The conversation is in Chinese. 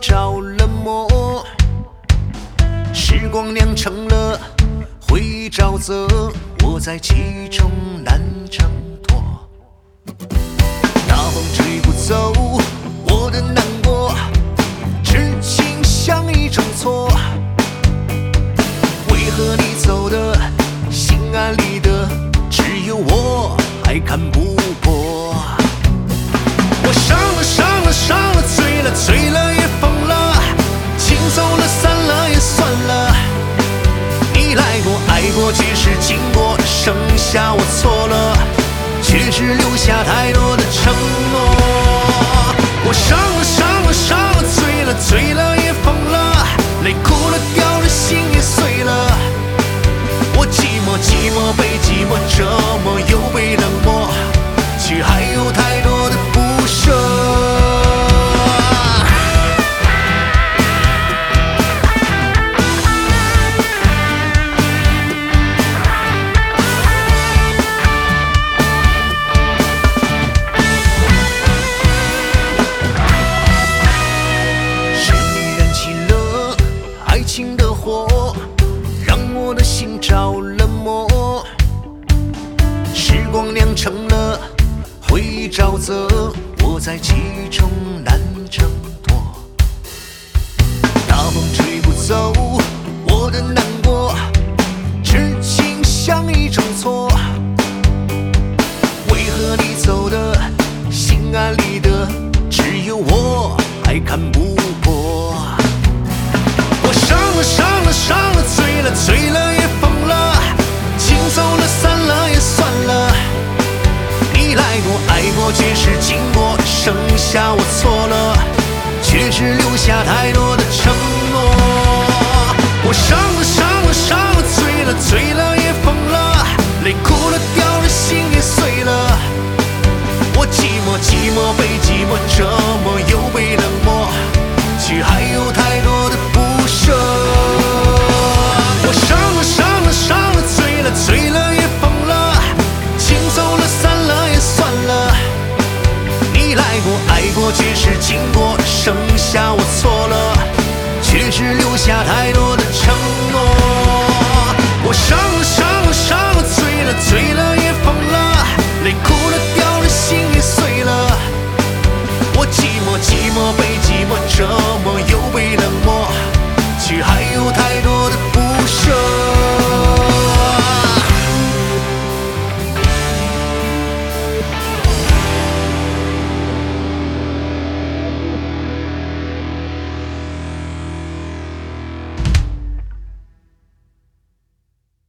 着了魔。时光酿成了回忆沼泽，我在其中难挣脱。大风吹不走我的难过，痴情像一种错。为何你走的心安理得，只有我还看不破？我伤了伤了伤了，醉了醉了也疯了，情走了散了也算了。你来过爱过皆是经过，剩下我错了，却只留下太多的承诺。我伤了伤了伤了，醉了醉了也疯了，泪哭了掉了心也碎了。我寂寞寂寞被寂寞折磨，又被冷漠，却还有太多的不舍。是你燃起了爱情的火，让我的心着了魔。时光酿成了回忆沼泽，我在其中难挣脱。大风吹不走我的难过，痴情像一种错。为何你走的心安理得，只有我还看不破？我伤了伤了伤了，醉了醉了也疯了，情走了散了也算了。你来过爱过皆是经过，剩下我错了，却只留下太多的承诺。我伤了伤了伤了，醉了醉了也疯了，泪哭了掉了心也碎了。我寂寞寂寞被寂寞折磨，又被冷漠，却还有太多的不舍。我伤了伤了伤了，醉了醉了也疯了，情走了散了也算了。你来过爱过皆是经过，剩下我错了，却只留下太多的承诺。我伤了伤了伤了，醉了醉了